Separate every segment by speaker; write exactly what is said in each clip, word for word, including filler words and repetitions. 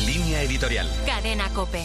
Speaker 1: Línea editorial.
Speaker 2: Cadena COPE.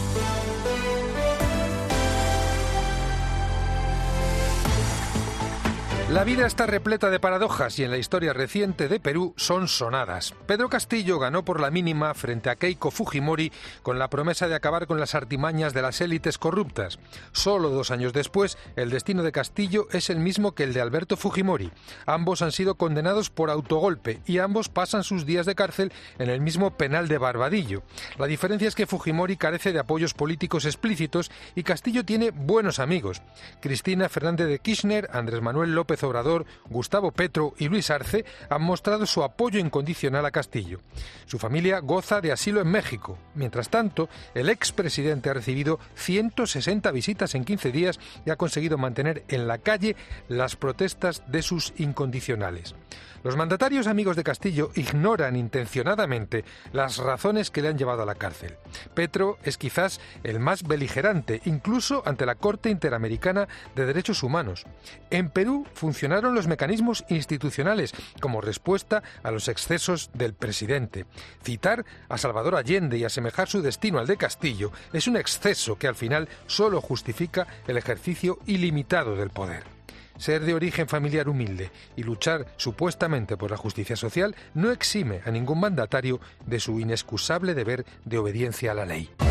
Speaker 3: La vida está repleta de paradojas y en la historia reciente de Perú son sonadas. Pedro Castillo ganó por la mínima frente a Keiko Fujimori con la promesa de acabar con las artimañas de las élites corruptas. Solo dos años después, el destino de Castillo es el mismo que el de Alberto Fujimori. Ambos han sido condenados por autogolpe y ambos pasan sus días de cárcel en el mismo penal de Barbadillo. La diferencia es que Fujimori carece de apoyos políticos explícitos y Castillo tiene buenos amigos. Cristina Fernández de Kirchner, Andrés Manuel López Obrador, Gustavo Petro y Luis Arce han mostrado su apoyo incondicional a Castillo. Su familia goza de asilo en México. Mientras tanto, el expresidente ha recibido ciento sesenta visitas en quince días y ha conseguido mantener en la calle las protestas de sus incondicionales. Los mandatarios amigos de Castillo ignoran intencionadamente las razones que le han llevado a la cárcel. Petro es quizás el más beligerante, incluso ante la Corte Interamericana de Derechos Humanos. En Perú funcionaron los mecanismos institucionales como respuesta a los excesos del presidente. Citar a Salvador Allende y asemejar su destino al de Castillo es un exceso que al final solo justifica el ejercicio ilimitado del poder. Ser de origen familiar humilde y luchar supuestamente por la justicia social no exime a ningún mandatario de su inexcusable deber de obediencia a la ley.